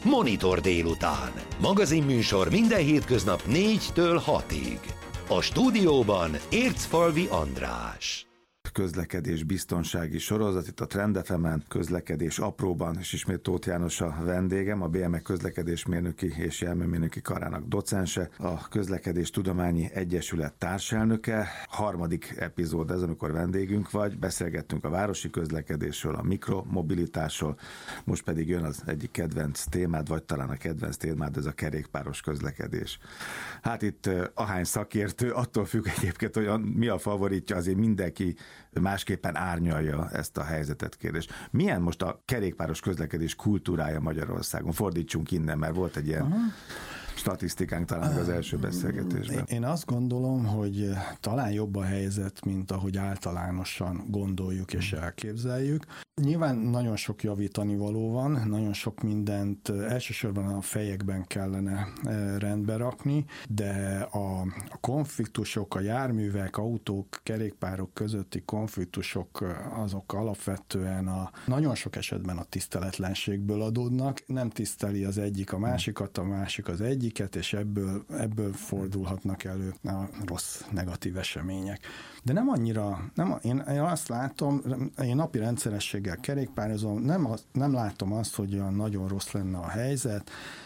Monitor délután. Magazinműsor minden hétköznap 4-től 6-ig. A stúdióban Ércfalvi András. Közlekedés biztonsági sorozat, itt a Trend FM-en, közlekedés apróban, és ismét Tóth János a vendégem, a BME közlekedésmérnöki és járműmérnöki karának docense, a Közlekedés Tudományi Egyesület társelnöke. Harmadik epizód ez, amikor vendégünk vagy, beszélgettünk a városi közlekedésről, a mikromobilitásról, most pedig jön az egyik kedvenc témád, vagy talán a kedvenc témád, ez a kerékpáros közlekedés. Hát itt ahány szakértő, attól függ egyébként, hogy mi a favoritja, azért mindenki másképpen árnyalja ezt a helyzetet, kérdés. Milyen most a kerékpáros közlekedés kultúrája Magyarországon? Fordítsunk innen, mert volt egy ilyen statisztikánk talán az első beszélgetésben. Én azt gondolom, hogy talán jobb a helyzet, mint ahogy általánosan gondoljuk és elképzeljük. Nyilván nagyon sok javítani való van, nagyon sok mindent elsősorban a fejekben kellene rendbe rakni, de a konfliktusok, a járművek, autók, kerékpárok közötti konfliktusok azok alapvetően nagyon sok esetben a tiszteletlenségből adódnak. Nem tiszteli az egyik a másikat, a másik az egyiket, és ebből fordulhatnak elő a rossz, negatív események. De nem annyira, én azt látom, én napi rendszerességgel kerékpározom, nem látom azt, hogy olyan nagyon rossz lenne a helyzet.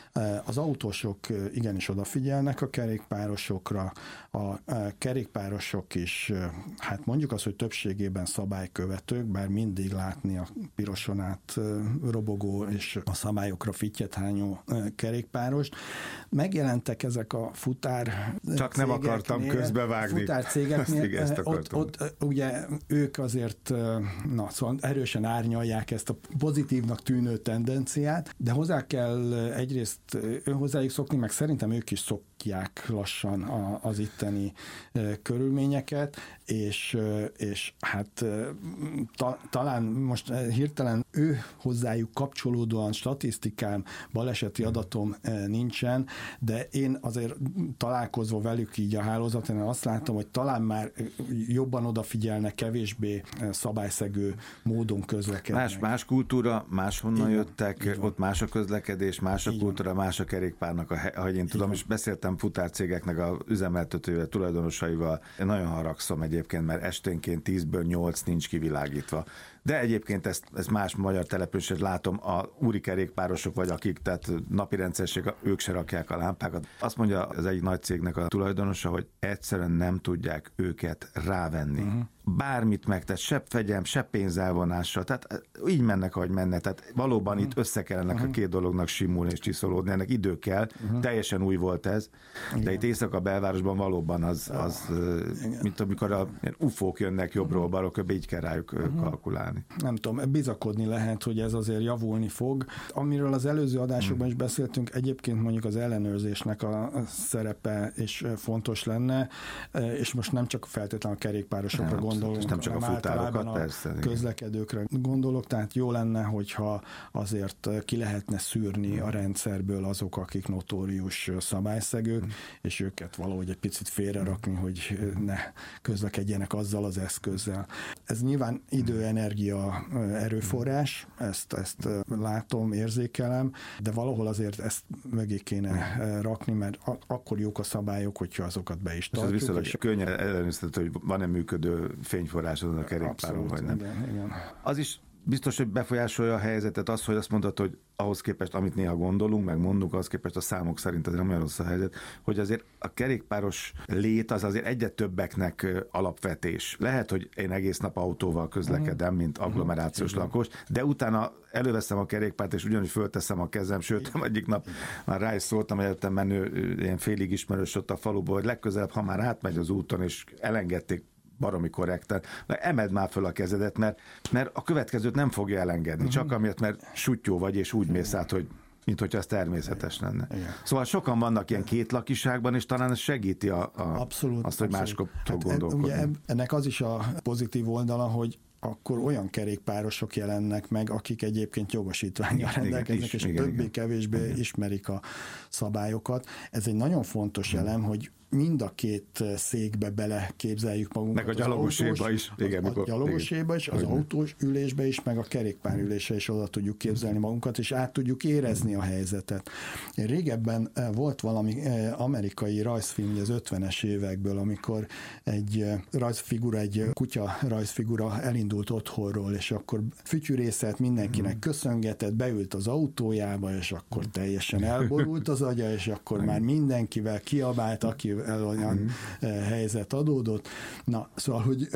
Az autósok igenis odafigyelnek a kerékpárosokra, a kerékpárosok is, hát mondjuk azt, hogy többségében szabálykövetők, bár mindig látni a piroson át robogó és a szabályokra fittyet hányó kerékpárost. Megjelentek ezek a futár Csak nem akartam közbevágni. Futárcégeknél, ott ugye ők azért szóval erősen árnyalják ezt a pozitívnak tűnő tendenciát, de hozzá kell egyrészt hozzájuk szokni, meg szerintem ők is szokják lassan az itteni körülményeket, és hát talán most hirtelen hozzájuk kapcsolódóan statisztikám, baleseti adatom nincsen, de én azért találkozva velük így a hálózaton azt látom, hogy talán már jobban odafigyelnek, kevésbé szabályszegő módon közlekednek. Más kultúra, máshonnan jöttek, ott más a közlekedés, más a kultúra, más a kerékpárnak, ahogy én tudom, és beszéltem futárcégeknek a üzemeltetővel, tulajdonosaival. Én nagyon haragszom egyébként, mert esténként 10-ből 8 nincs kivilágítva. De egyébként ezt más magyar településen látom, a úri kerékpárosok vagy akik, tehát napi rendszerség, ők se rakják a lámpákat. Azt mondja az egyik nagy cégnek a tulajdonosa, hogy egyszerűen nem tudják őket rávenni. Bármit megtett, se fegyelm, se pénzelvonással, tehát így mennek, ahogy mennek, tehát valóban itt össze kellene a két dolognak simulni és csiszolódni, ennek idő kell, teljesen új volt ez, de itt éjszaka belvárosban valóban az mint amikor a ufók jönnek jobbról, balról, így kell rájuk kalkulálni. Nem tudom, bizakodni lehet, hogy ez azért javulni fog. Amiről az előző adásokban is beszéltünk, egyébként mondjuk az ellenőrzésnek a szerepe is fontos lenne, és most nem csak feltétlenül a kerékpárosokra gondolunk, nem csak a futárokat, persze. A közlekedőkre gondolok, tehát jó lenne, hogyha azért ki lehetne szűrni a rendszerből azok, akik notórius szabályszegők, és őket valahogy egy picit félrerakni, hogy ne közlekedjenek azzal az eszközzel. Ez nyilván idő, energia, erőforrás, ezt látom, érzékelem, de valahol azért ezt mögé kéne rakni, mert akkor jók a szabályok, hogyha azokat be is tartjuk. Ez viszonylag könnyen ellenőrizhető, hogy van-e működő fényforrás azon a kerékpáron, vagy nem. Igen. Az is biztos, hogy befolyásolja a helyzetet az, hogy azt mondtad, hogy ahhoz képest, amit néha gondolunk, meg mondunk, ahhoz képest a számok szerint ez nem olyan rossz a helyzet, hogy azért a kerékpáros lét az azért egyre többeknek alapvetés. Lehet, hogy én egész nap autóval közlekedem, mint agglomerációs lakos, de utána előveszem a kerékpárt, és ugyanúgy fölteszem a kezem, sőt, egyik nap már rá is szóltam, hogy előttem menő ilyen félig ismerős ott a faluból, hogy legközelebb, ha már átmegy az úton, és elengedték baromi korrekten, emeld már föl a kezedet, mert a következőt nem fogja elengedni, csak amiatt, mert sutyó vagy, és úgy mész át, hogy mint hogyha ez természetes lenne. Igen. Szóval sokan vannak ilyen két lakiságban, és talán ez segíti azt, hogy máskor gondolkodni. Ugye ennek az is a pozitív oldala, hogy akkor olyan kerékpárosok jelennek meg, akik egyébként jogosítvánnyal rendelkeznek, és többé-kevésbé ismerik a szabályokat. Ez egy nagyon fontos elem, hogy mind a két székbe beleképzeljük magunkat. Meg a gyalogoséba is. Igen, a gyalogoséba is, az autós ülésbe is, meg a kerékpárülésre is oda tudjuk képzelni magunkat, és át tudjuk érezni a helyzetet. Régebben volt valami amerikai rajzfilm, az 50-es évekből, amikor egy rajzfigura, egy kutya rajzfigura elindult otthonról, és akkor fütyűrészelt, mindenkinek köszöngetett, beült az autójába, és akkor teljesen elborult az agya, és akkor már mindenkivel kiabált, akivel olyan helyzet adódott. Na, szóval, hogy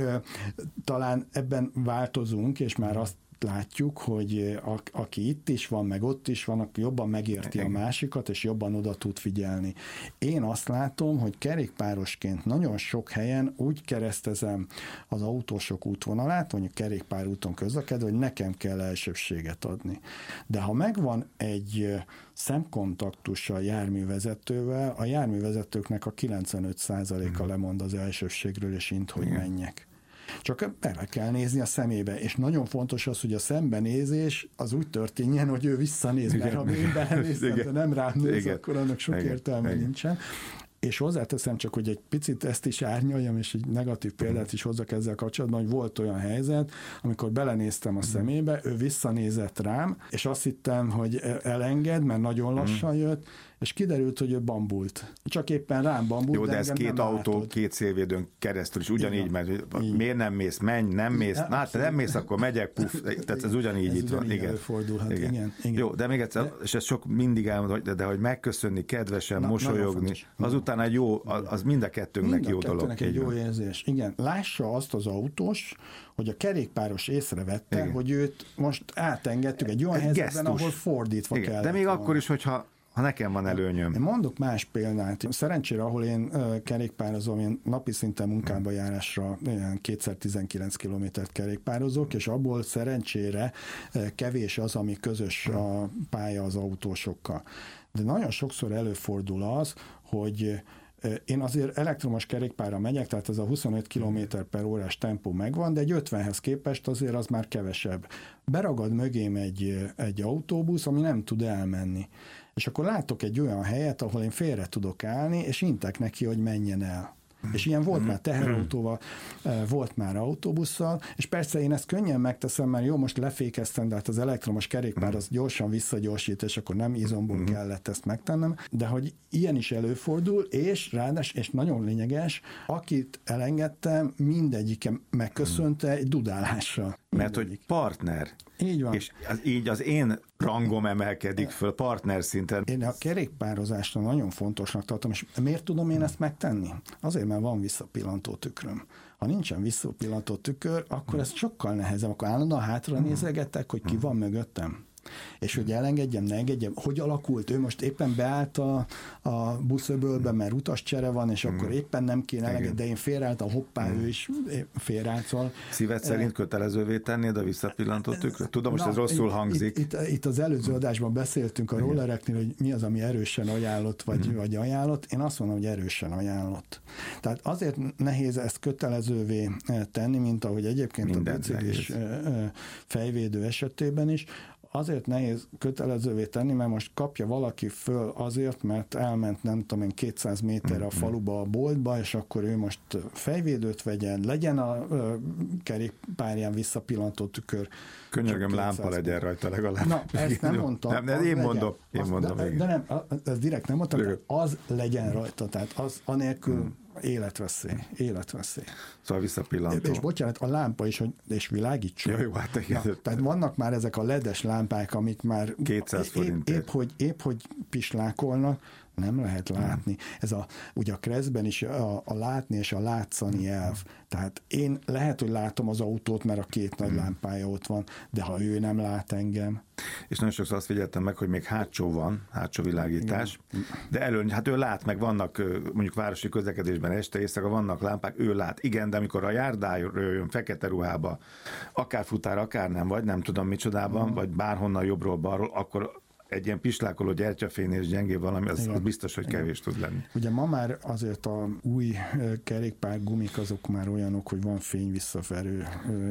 talán ebben változunk, és már azt látjuk, hogy aki itt is van, meg ott is van, aki jobban megérti a másikat, és jobban oda tud figyelni. Én azt látom, hogy kerékpárosként nagyon sok helyen úgy keresztezem az autósok útvonalát, vagy a kerékpárúton közlekedve, hogy nekem kell elsőbséget adni. De ha megvan egy szemkontaktus a járművezetővel, a járművezetőknek a 95%-a lemond az elsőbségről, és hogy menjek. Csak bele kell nézni a szemébe, és nagyon fontos az, hogy a szembenézés az úgy történjen, hogy ő visszanéz, mert ha én belenézem, de nem rám néz, akkor annak sok értelme nincsen. És hozzáteszem csak, hogy egy picit ezt is árnyaljam, és egy negatív példát is hozzak ezzel kapcsolatban, hogy volt olyan helyzet, amikor belenéztem a szemébe, ő visszanézett rám, és azt hittem, hogy elenged, mert nagyon lassan jött, és kiderült, hogy ő bambult. Csak éppen rám bambult. Jó, de ez két autó, látod. Két szélvédőn keresztül is ugyanígy, mert miért nem mész, menj, nem mész, te nem mész, akkor megyek, puff, tehát ez ugyanígy itt van. Igen. Előfordulhat, igen. Jó, de még egyszer, és ez sok mindig elmondom, de hogy megköszönni, kedvesen, mosolyogni, azután egy jó, az mind a kettőnknek jó dolog. Egy jó érzés. Igen, lássa azt az autós, hogy a kerékpáros észrevette, hogy őt most átengedtük egy olyan helyzetben, ahol fordítva kell. De még akkor is, hogyha nekem van előnyöm. Én mondok más példát. Szerencsére, ahol én kerékpározom, én napi szinten munkába járásra 2x19 kilométert kerékpározok, és abból szerencsére kevés az, ami közös a pálya az autósokkal. De nagyon sokszor előfordul az, hogy én azért elektromos kerékpárra megyek, tehát ez a 25 km/h tempó megvan, de egy 50-hez képest azért az már kevesebb. Beragad mögém egy autóbusz, ami nem tud elmenni. És akkor látok egy olyan helyet, ahol én félre tudok állni, és intek neki, hogy menjen el. És ilyen volt már teherautóval, volt már autóbusszal, és persze én ezt könnyen megteszem, mert jó, most lefékeztem, de hát az elektromos kerékpár az gyorsan visszagyorsít, és akkor nem izomból kellett ezt megtennem, de hogy ilyen is előfordul, és ráadásul, és nagyon lényeges, akit elengedtem, mindegyike megköszönte egy dudálással. Mert hogy partner. Így van. És így az én rangom emelkedik föl partner szinten. Én a kerékpározásra nagyon fontosnak tartom, és miért tudom én ezt megtenni? Azért, mert van visszapillantó tükröm. Ha nincsen visszapillantó tükör, akkor ez sokkal nehezebb. Akkor állandóan hátra nézegetek, hogy ki van mögöttem. És hogy elengedjem, ne engedjem. Hogy alakult? Ő most éppen beállt a buszöbölbe, mert utascsere van, és akkor éppen nem kéne elengedni, de én félreálltam, hoppá, ő is félreállt. Szóval, szíved szerint kötelezővé tennéd a visszapillantó tükröt? Tudom, most ez rosszul hangzik. Itt az előző adásban beszéltünk a rollereknél, hogy mi az, ami erősen ajánlott, vagy ajánlott. Én azt mondom, hogy erősen ajánlott. Tehát azért nehéz ezt kötelezővé tenni, mint ahogy egyébként a biciklis fejvédő esetében is. Azért nehéz kötelezővé tenni, mert most kapja valaki föl azért, mert elment nem tudom én 200 méterre a faluba a boltba, és akkor ő most fejvédőt vegyen, legyen a kerékpárján visszapillantó tükör. Könyörgöm, lámpa legyen rajta legalább. Na, ezt nem mondtam. Nem, én mondom. De nem, ez direkt nem mondtam, az legyen rajta, tehát az anélkül életveszély. Szóval visszapillantó. És bocsánat, a lámpa is, hogy és világítson. Jó, hát tehát vannak már ezek a LED-es lámpák, amik már 200 forintért. Épp hogy pislákolnak, nem lehet látni. Ez ugye a Kreszben is a látni és a látszani elv. Tehát én lehet, hogy látom az autót, mert a két nagy lámpája ott van, de ha ő nem lát engem. És nagyon sokszor azt figyeltem meg, hogy még hátsó világítás, de előny, hát ő lát, meg vannak mondjuk városi közlekedésben este éjszaka vannak lámpák, ő lát. Igen, de amikor a járdáról jön fekete ruhába, akár futár, akár nem, vagy nem tudom micsodában, vagy bárhonnan jobbról-balról, akkor egy ilyen pislákoló gyertyafény és gyengébb valami, az biztos, hogy kevés tud lenni. Ugye ma már azért a új kerékpárgumik azok már olyanok, hogy van fényvisszaverő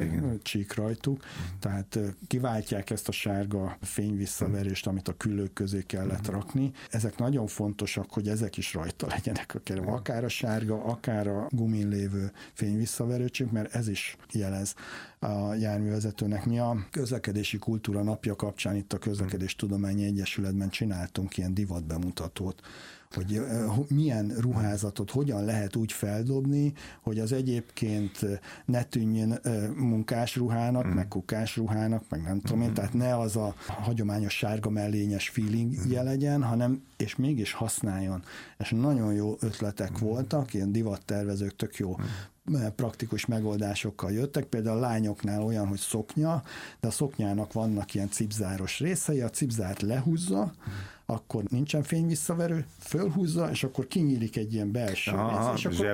csík rajtuk, tehát kiváltják ezt a sárga fényvisszaverést, amit a küllők közé kellett rakni. Ezek nagyon fontosak, hogy ezek is rajta legyenek a kerékpár. Akár a sárga, akár a gumin lévő fényvisszaverőcsík, mert ez is jelez a járművezetőnek. Mi a közlekedési kultúra napja kapcsán itt a Közlekedéstudományi Egyesületben csináltunk ilyen divatbemutatót, hogy milyen ruházatot hogyan lehet úgy feldobni, hogy az egyébként ne tűnjön munkásruhának, meg kukásruhának, meg nem tudom én, tehát ne az a hagyományos sárga mellényes feelingje legyen, hanem és mégis használjon. És nagyon jó ötletek voltak, ilyen divattervezők tök jó praktikus megoldásokkal jöttek, például a lányoknál olyan, hogy szoknya, de a szoknyának vannak ilyen cipzáros részei, a cipzárt lehúzza, akkor nincsen fényvisszaverő, fölhúzza, és akkor kinyílik egy ilyen belső rész, és akkor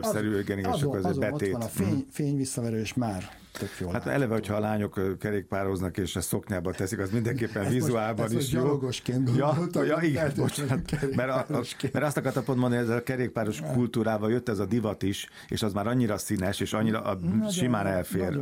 azon ott van a fényvisszaverő, és már tök jól hát eleve, hogyha a lányok kerékpároznak, és a szoknyába teszik, az mindenképpen vizuálban is jó. Gyalogosként igen, bocsánat. Mert azt akartam pont mondani, hogy ez a kerékpáros kultúrával jött ez a divat is, és az már annyira színes, és annyira simán elfér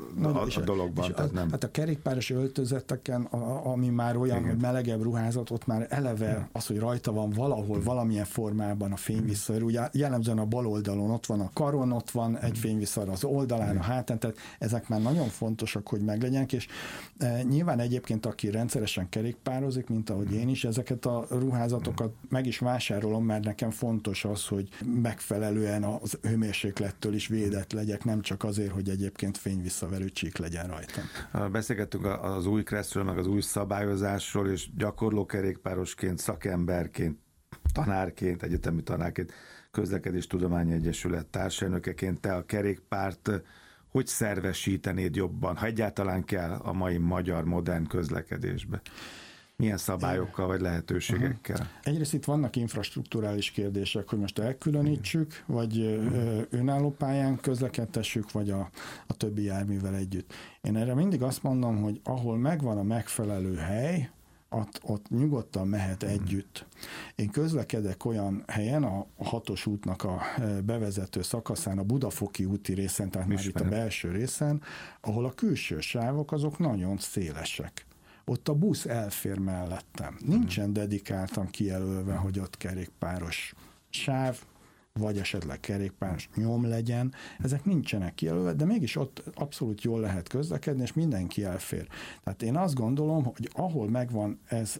a dologban. Hát a kerékpáros öltözeteken, ami már olyan, hogy melegebb ruházat, ott már eleve az, hogy rajta van valahol, valamilyen formában a fényvisszaverő. Ugye jellemzően a bal oldalon ott van a karon, ott van egy fényvisszaverő az oldalán, a hátán, tehát ezek már nagyon fontosak, hogy meglegyenek, és nyilván egyébként, aki rendszeresen kerékpározik, mint ahogy én is, ezeket a ruházatokat meg is vásárolom, mert nekem fontos az, hogy megfelelően az hőmérséklettől is védett legyek, nem csak azért, hogy egyébként fényvisszaverő csík legyen rajtam. Beszélgettünk az új kresszről, meg az új szabályozásról, és gyakorló kerékpárosként, szakemberként, tanárként, egyetemi tanárként, Közlekedéstudományi Egyesület társelnökeként te a kerékpárt hogy szervesítenéd jobban, ha egyáltalán kell a mai magyar modern közlekedésbe? Milyen szabályokkal vagy lehetőségekkel? Egyrészt itt vannak infrastrukturális kérdések, hogy most elkülönítsük, vagy önálló pályán közlekedtessük, vagy a többi járművel együtt. Én erre mindig azt mondom, hogy ahol megvan a megfelelő hely, ott nyugodtan mehet együtt. Én közlekedek olyan helyen, a 6-os útnak a bevezető szakaszán, a Budafoki úti részen, tehát már itt a belső részen, ahol a külső sávok azok nagyon szélesek. Ott a busz elfér mellettem. Nincsen dedikáltan kijelölve, hogy ott kerékpáros sáv, vagy esetleg kerékpáros nyom legyen, ezek nincsenek kijelölve, de mégis ott abszolút jól lehet közlekedni, és mindenki elfér. Tehát én azt gondolom, hogy ahol megvan ez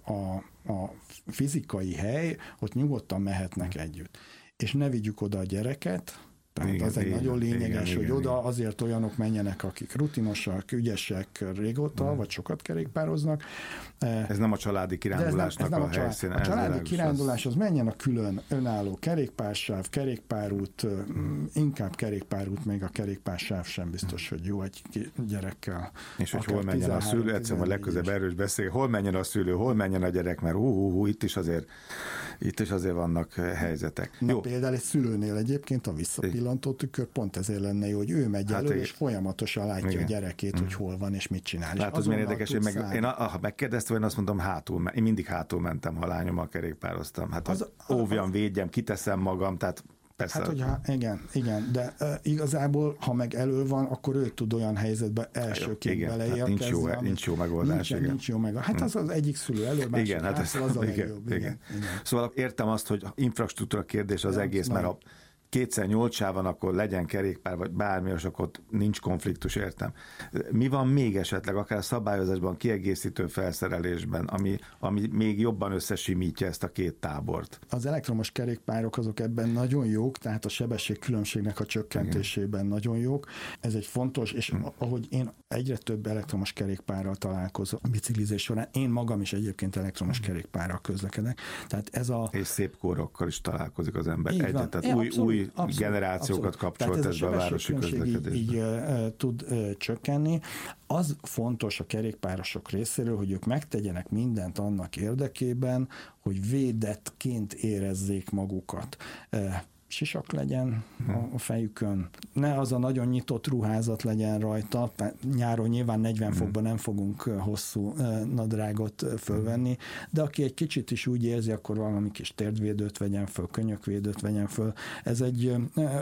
a fizikai hely, ott nyugodtan mehetnek együtt. És ne vigyük oda a gyereket, tehát az egy nagyon lényeges, hogy oda azért olyanok menjenek, akik rutinosak, ügyesek régóta, vagy sokat kerékpároznak. Ez nem a családi kirándulásnak a helyszíne. A családi kirándulás az menjen a külön önálló kerékpársáv, kerékpárút, inkább kerékpárút, még a kerékpársáv sem biztos, hogy jó egy gyerekkel. És hogy hol menjen a szülő, egyszer majd legközebb erről is beszél, hol menjen a szülő, hol menjen a gyerek, mert itt is azért vannak helyzetek. Na, például egy szülőnél egyébként a visszapillantó tükör pont ezért lenne jó, hogy ő megy elő, és folyamatosan látja a gyerekét, hogy hol van, és mit csinál. Látod, milyen érdekes, én ha megkérdeztem, én azt mondom én mindig hátul mentem, ha lányommal kerékpároztam. Hát óvjam, védjem, kiteszem magam, tehát persze. Hát, hogyha, igen, de igazából, ha meg elől van, akkor ő tud olyan helyzetbe elsőként beleérkezni. Hát nincs jó megoldás. Nincs jó megoldás. Hát az egyik szülő elől, másik hátul, az a legjobb. Igen. Szóval értem azt, hogy infrastruktúra kérdés az egész, mert a 2x8 sáv van, akkor legyen kerékpár, vagy bármi, és akkor nincs konfliktus, értem. Mi van még esetleg, akár a szabályozásban, kiegészítő felszerelésben, ami még jobban összesimítja ezt a két tábort? Az elektromos kerékpárok azok ebben nagyon jók, tehát a sebességkülönbségnek a csökkentésében nagyon jók. Ez egy fontos, és ahogy én egyre több elektromos kerékpárral találkozom a biciklizés során, én magam is egyébként elektromos kerékpárral közlekedek. Tehát ez és szép kórokkal is találkozik az ember. Tehát új generációkat kapcsolt ez be a városi közlekedésbe. Így tud csökkenni. Az fontos a kerékpárosok részéről, hogy ők megtegyenek mindent annak érdekében, hogy védettként érezzék magukat. sisak legyen a fejükön, ne az a nagyon nyitott ruházat legyen rajta, nyáron nyilván 40 fokban nem fogunk hosszú nadrágot fölvenni, de aki egy kicsit is úgy érzi, akkor valami kis térdvédőt vegyen föl, könyökvédőt vegyen föl. Ez egy,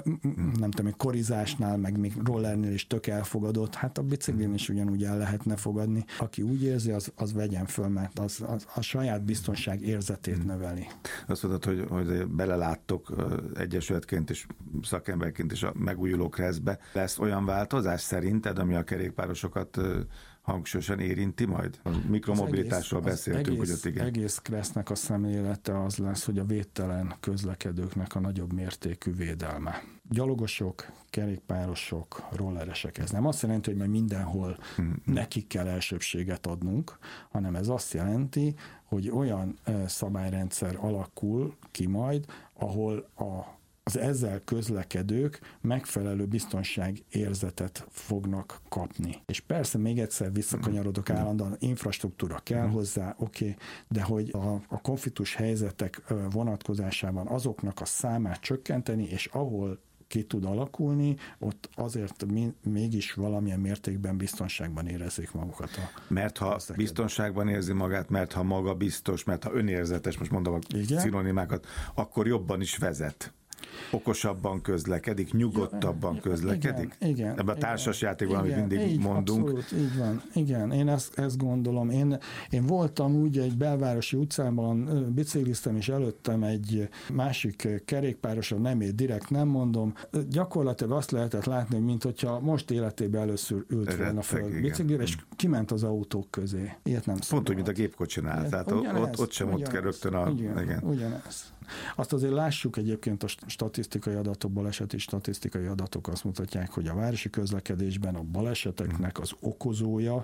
nem tudom, egy korizásnál, meg még rollernél is tök elfogadott, hát a biciklin is ugyanúgy el lehetne fogadni. Aki úgy érzi, az vegyen föl, mert az a saját biztonság érzetét növeli. Azt mondod, hogy beleláttok egyesületként és szakemberként is a megújulók reszbe. Lesz olyan változás szerinted, ami a kerékpárosokat hangsúlyosan érinti majd? A mikromobilitásról beszéltünk, hogy ott igen. Egész Kressznek a szemlélete az lesz, hogy a védtelen közlekedőknek a nagyobb mértékű védelme. Gyalogosok, kerékpárosok, rolleresek. Ez nem azt jelenti, hogy majd mindenhol nekik kell elsőbséget adnunk, hanem ez azt jelenti, hogy olyan szabályrendszer alakul ki majd, ahol az ezzel közlekedők megfelelő biztonságérzetet fognak kapni. És persze még egyszer visszakanyarodok állandóan, infrastruktúra kell hozzá, oké, de hogy a konfliktus helyzetek vonatkozásában azoknak a számát csökkenteni, és ahol ki tud alakulni, ott azért mégis valamilyen mértékben biztonságban érezzék magukat. Mert ha biztonságban érzi magát, mert ha magabiztos, mert ha önérzetes, most mondom a szinonimákat, akkor jobban is vezet. Okosabban közlekedik, nyugodtabban közlekedik? Igen. Ebben a társasjátékban, amit mindig mondunk. Abszolút, így van. Igen, én ezt gondolom. Én voltam úgy egy belvárosi utcában, bicikliztem, és előttem egy másik kerékpároson, direkt nem mondom. Gyakorlatilag azt lehetett látni, hogy mintha most életében először ült volna föl biciklire, és kiment az autók közé. Ilyet nem szabad. Pont úgy, mint a gépkocsinál. Tehát ott sem ott kell rögtön ugyanez. Azt azért lássuk egyébként a statisztikai adatok, baleseti statisztikai adatok azt mutatják, hogy a városi közlekedésben a baleseteknek az okozója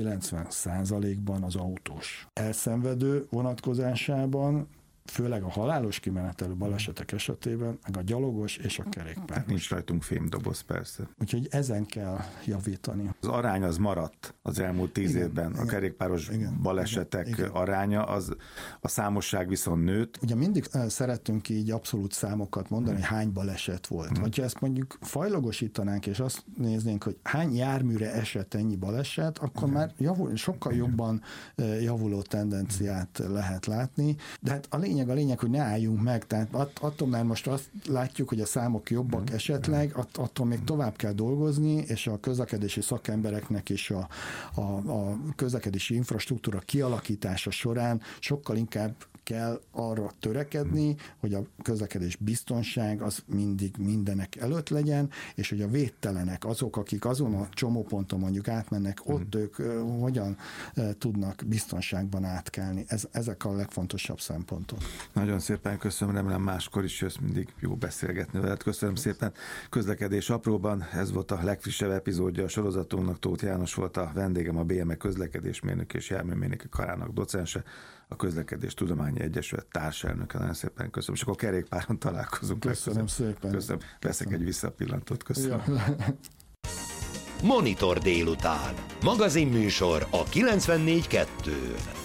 90%-ban az autós. Elszenvedő vonatkozásában főleg a halálos kimenetelő balesetek esetében, meg a gyalogos és a kerékpáros. Hát nincs rajtunk fémdoboz, persze. Úgyhogy ezen kell javítani. Az arány az maradt az elmúlt 10 évben. A kerékpáros balesetek aránya, a számosság viszont nőtt. Ugye mindig szerettünk így abszolút számokat mondani, hogy hány baleset volt. Ha ezt mondjuk fajlagosítanánk, és azt néznénk, hogy hány járműre esett ennyi baleset, akkor már sokkal jobban javuló tendenciát lehet látni. De hát a lényeg, hogy ne álljunk meg, tehát attól már most azt látjuk, hogy a számok jobbak esetleg, attól még tovább kell dolgozni, és a közlekedési szakembereknek és a közlekedési infrastruktúra kialakítása során sokkal inkább kell arra törekedni, hogy a közlekedés biztonság az mindig mindenek előtt legyen, és hogy a védtelenek, azok, akik azon a csomóponton mondjuk átmennek, ott ők hogyan tudnak biztonságban átkelni. Ezek a legfontosabb szempontok. Nagyon szépen köszönöm, remélem máskor is jössz, mindig jó beszélgetni veled. Köszönöm szépen. Közlekedés apróban, ez volt a legfrissebb epizódja a sorozatunknak. Tóth János volt a vendégem, a BME közlekedésmérnök és járműmérnöki karának docense, a Közlekedés Tudományi Egyesület társelnöke. Nagyon szépen köszönöm, és akkor kerékpáron találkozunk. Köszönöm szépen. Köszönöm. Veszek egy visszapillantót. Köszönöm. Ja. Monitor délután. Magazinműsor a 94.2-n.